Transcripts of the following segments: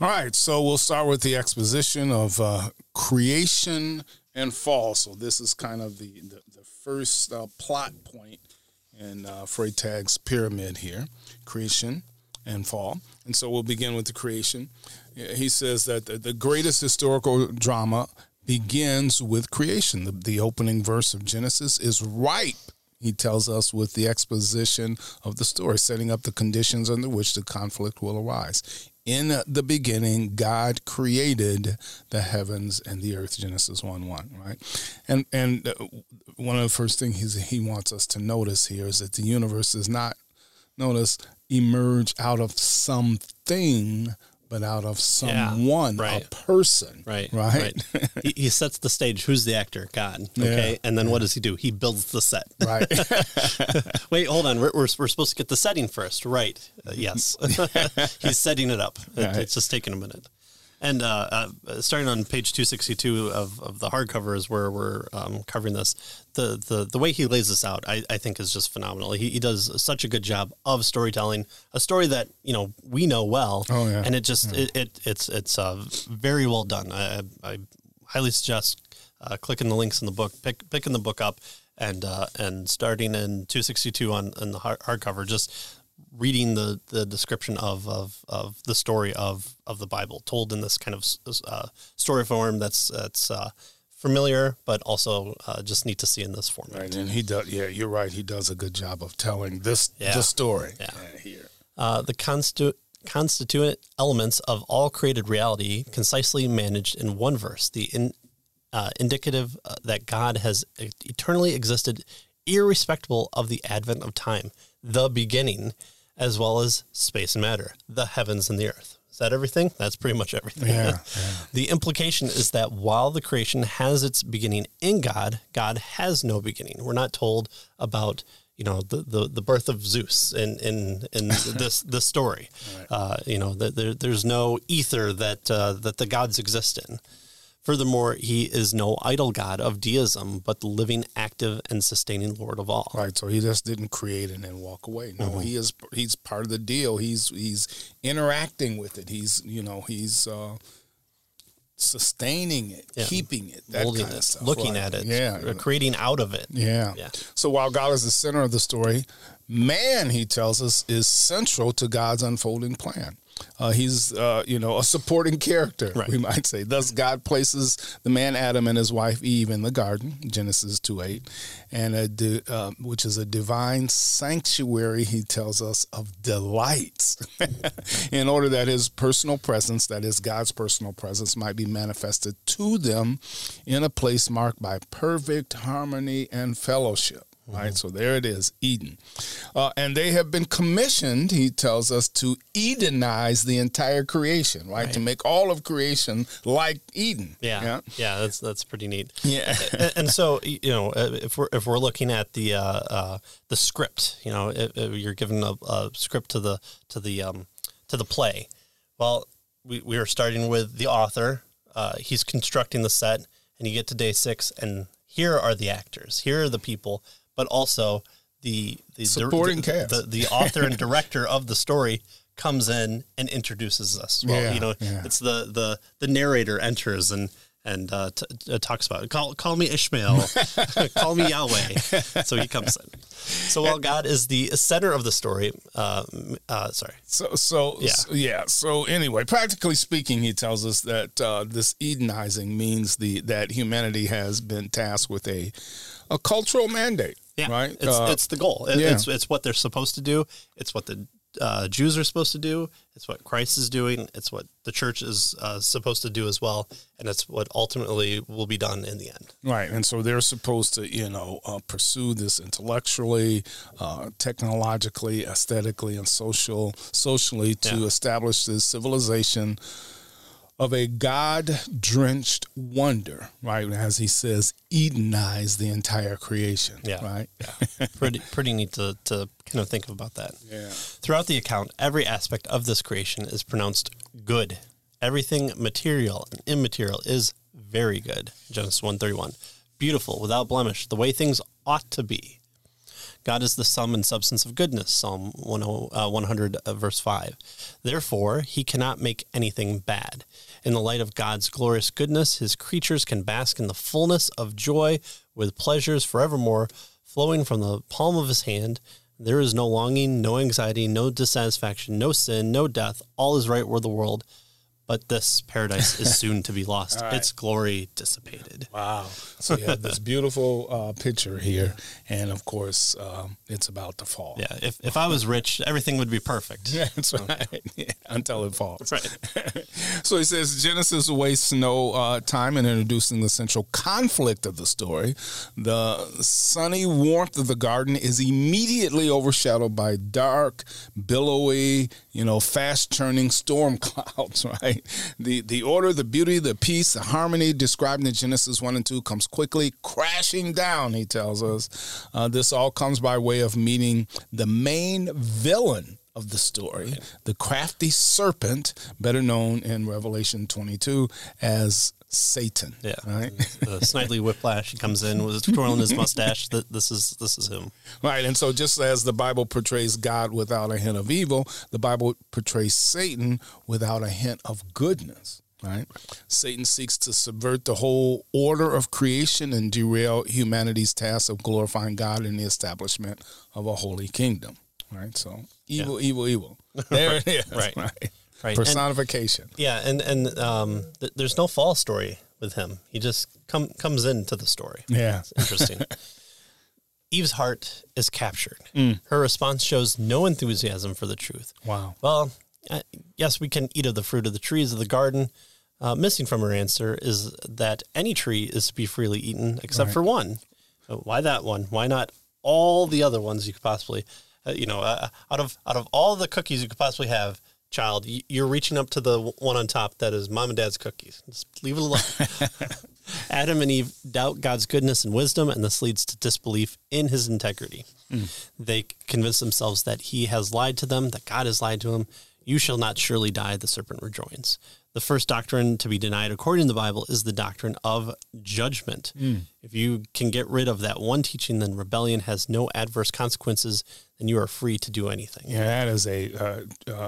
All right, so we'll start with the exposition of creation and fall. So this is kind of the first plot point in Freytag's pyramid here, creation and fall. And so we'll begin with the creation. He says that the greatest historical drama begins with creation. The opening verse of Genesis is ripe, he tells us, with the exposition of the story, setting up the conditions under which the conflict will arise. In the beginning, God created the heavens and the earth, Genesis 1:1, right? And one of the first things he wants us to notice here is that the universe does not, notice, emerge out of something, but out of someone, a person. Right. He sets the stage. Who's the actor? God. Okay. And then what does he do? He builds the set. Right. Wait, hold on. We're supposed to get the setting first. Right. Yes. He's setting it up. Right. It's just taking a minute. And starting on page 262 of the hardcover is where we're covering this. The way he lays this out, I think, is just phenomenal. He does such a good job of storytelling, a story that we know well. Oh yeah, and it's very well done. I highly suggest clicking the links in the book, picking the book up, and starting in 262 on the hardcover, just reading the description of the story of the Bible, told in this kind of story form that's familiar, but also just neat to see in this format. Right, and he does. Yeah, you're right. He does a good job of telling the story. Here, the constituent elements of all created reality, concisely managed in one verse. The indicative that God has eternally existed, irrespective of the advent of time, the beginning, as well as space and matter, the heavens and the earth. Is that everything? That's pretty much everything. Yeah. The implication is that while the creation has its beginning in God, God has no beginning. We're not told about the birth of Zeus in this story. Right. There's no ether that the gods exist in. Furthermore, he is no idol God of deism, but the living, active, and sustaining Lord of all. Right. So he just didn't create and then walk away. No, he's part of the deal. He's interacting with it. He's sustaining it, keeping it, that molding kind it, of stuff. Looking at it, creating out of it. Yeah. So while God is the center of the story, man, he tells us, is central to God's unfolding plan. He's, a supporting character, we might say. Thus, God places the man Adam and his wife Eve in the garden, Genesis 2:8, and which is a divine sanctuary, he tells us, of delights, in order that his personal presence, that is God's personal presence, might be manifested to them in a place marked by perfect harmony and fellowship. Right, so there it is, Eden. And they have been commissioned, he tells us, to Edenize the entire creation, right? To make all of creation like Eden. Yeah, that's pretty neat. Yeah. And so, if we're looking at the script, you're given a script to the play. Well, we are starting with the author. He's constructing the set, and you get to day 6, and here are the actors. Here are the people. But also the supporting cast. The author and director of the story comes in and introduces us. Well, it's the narrator enters and talks about it. Call me Ishmael, call me Yahweh. So he comes in. So while God is the center of the story, So anyway, practically speaking, he tells us that this Edenizing means that humanity has been tasked with a cultural mandate. Yeah, right. It's the goal. It's what they're supposed to do. It's what the Jews are supposed to do. It's what Christ is doing. It's what the church is supposed to do as well. And it's what ultimately will be done in the end. Right. And so they're supposed to, pursue this intellectually, technologically, aesthetically, and socially to establish this civilization of a God-drenched wonder, right? As he says, Edenize the entire creation, right? Yeah. Pretty neat to kind of think about that. Yeah. Throughout the account, every aspect of this creation is pronounced good. Everything material and immaterial is very good. Genesis 1:31. Beautiful, without blemish, the way things ought to be. God is the sum and substance of goodness, Psalm 100, verse 5. Therefore, he cannot make anything bad. In the light of God's glorious goodness, his creatures can bask in the fullness of joy with pleasures forevermore, flowing from the palm of his hand. There is no longing, no anxiety, no dissatisfaction, no sin, no death. All is right with the world. But this paradise is soon to be lost. Right. Its glory dissipated. Wow. So you have this beautiful picture here. And, of course, it's about to fall. Yeah. If I was rich, everything would be perfect. Yeah, that's right. Yeah, until it falls. That's right. So he says Genesis wastes no time in introducing the central conflict of the story. The sunny warmth of the garden is immediately overshadowed by dark, billowy, fast-churning storm clouds, right? The order, the beauty, the peace, the harmony described in Genesis 1 and 2 comes quickly crashing down, he tells us. This all comes by way of meeting the main villain of the story, the crafty serpent, better known in Revelation 22 as Satan. Yeah, right. The Snidely Whiplash. He comes in with twirling his mustache. This is him. Right, and so just as the Bible portrays God without a hint of evil, the Bible portrays Satan without a hint of goodness. Right, Satan seeks to subvert the whole order of creation and derail humanity's task of glorifying God in the establishment of a holy kingdom. Right, so evil. There it is. Right. Personification. And there's no fall story with him. He just comes into the story. Yeah. It's interesting. Eve's heart is captured. Her response shows no enthusiasm for the truth. Wow. Well, yes, we can eat of the fruit of the trees of the garden. Missing from her answer is that any tree is to be freely eaten except for one. Why that one? Why not all the other ones you could possibly, out of all the cookies you could possibly have, child, you're reaching up to the one on top that is mom and dad's cookies. Just leave it alone. Adam and Eve doubt God's goodness and wisdom, and this leads to disbelief in his integrity. They convince themselves that he has lied to them, that God has lied to him. You shall not surely die, the serpent rejoins. The first doctrine to be denied, according to the Bible, is the doctrine of judgment. If you can get rid of that one teaching, then rebellion has no adverse consequences, and you are free to do anything. Yeah, that is a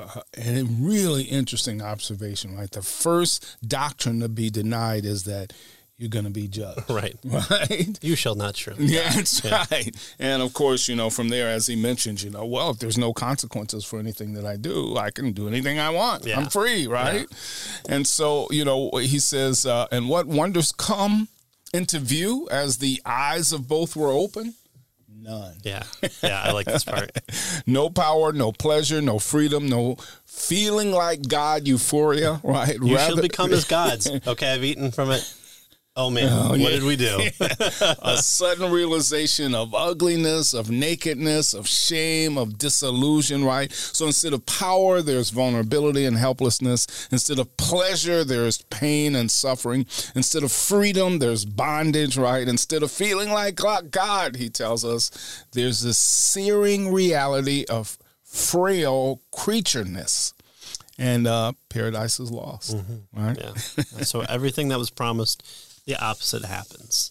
really interesting observation, right? The first doctrine to be denied is that you're going to be judged. Right. Right? You shall not surely die. That's right. And, of course, from there, as he mentions, well, if there's no consequences for anything that I do, I can do anything I want. Yeah. I'm free, right? Yeah. And so, he says, and what wonders come into view as the eyes of both were open? None. Yeah, I like this part. No power, no pleasure, no freedom, no feeling like God euphoria, right? You shall become as gods. Okay, I've eaten from it. Oh, man, what did we do? A sudden realization of ugliness, of nakedness, of shame, of disillusion, right? So instead of power, there's vulnerability and helplessness. Instead of pleasure, there's pain and suffering. Instead of freedom, there's bondage, right? Instead of feeling like God, he tells us, there's this searing reality of frail creatureness. And paradise is lost, right? Yeah. So everything that was promised, the opposite happens.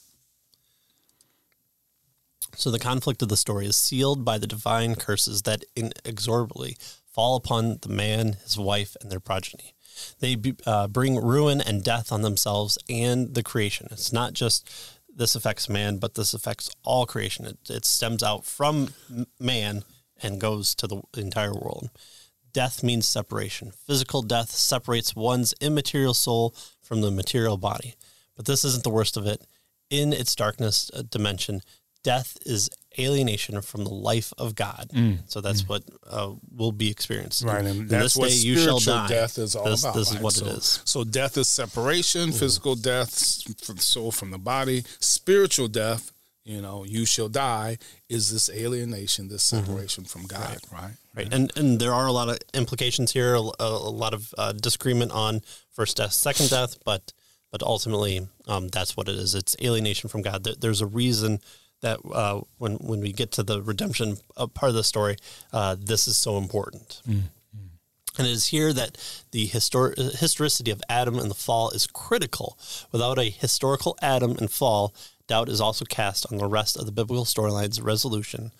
So the conflict of the story is sealed by the divine curses that inexorably fall upon the man, his wife, and their progeny. They bring ruin and death on themselves and the creation. It's not just this affects man, but this affects all creation. It stems out from man and goes to the entire world. Death means separation. Physical death separates one's immaterial soul from the material body. But this isn't the worst of it. In its darkness dimension, death is alienation from the life of God. So that's what will be experienced. Right, and that's what spiritual death is all about. This is what it is. So death is separation, physical death from the soul from the body. Spiritual death, you shall die, is this alienation, this separation from God, right? Right, and there are a lot of implications here, a lot of disagreement on first death, second death, but ultimately, that's what it is. It's alienation from God. There's a reason that when we get to the redemption part of the story, this is so important. And it is here that the historicity of Adam and the fall is critical. Without a historical Adam and fall, doubt is also cast on the rest of the biblical storyline's resolution.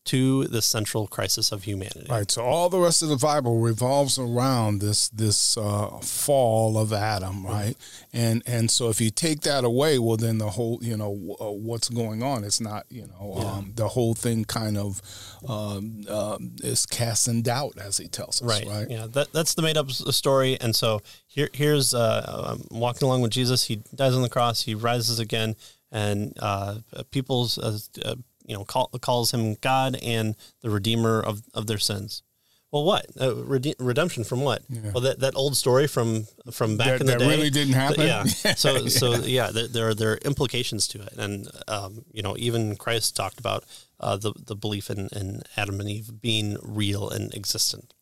to the central crisis of humanity. Right. So all the rest of the Bible revolves around this fall of Adam, right? And so if you take that away, well, then the whole, what's going on? It's not, the whole thing kind of is cast in doubt, as he tells us, right? Yeah. That's the made up story. And so here's walking along with Jesus. He dies on the cross. He rises again, and people's calls him God and the Redeemer of their sins. Well, what redemption from what? Yeah. Well, that old story from back in the day that really didn't happen. There are implications to it, and even Christ talked about the belief in Adam and Eve being real and existent.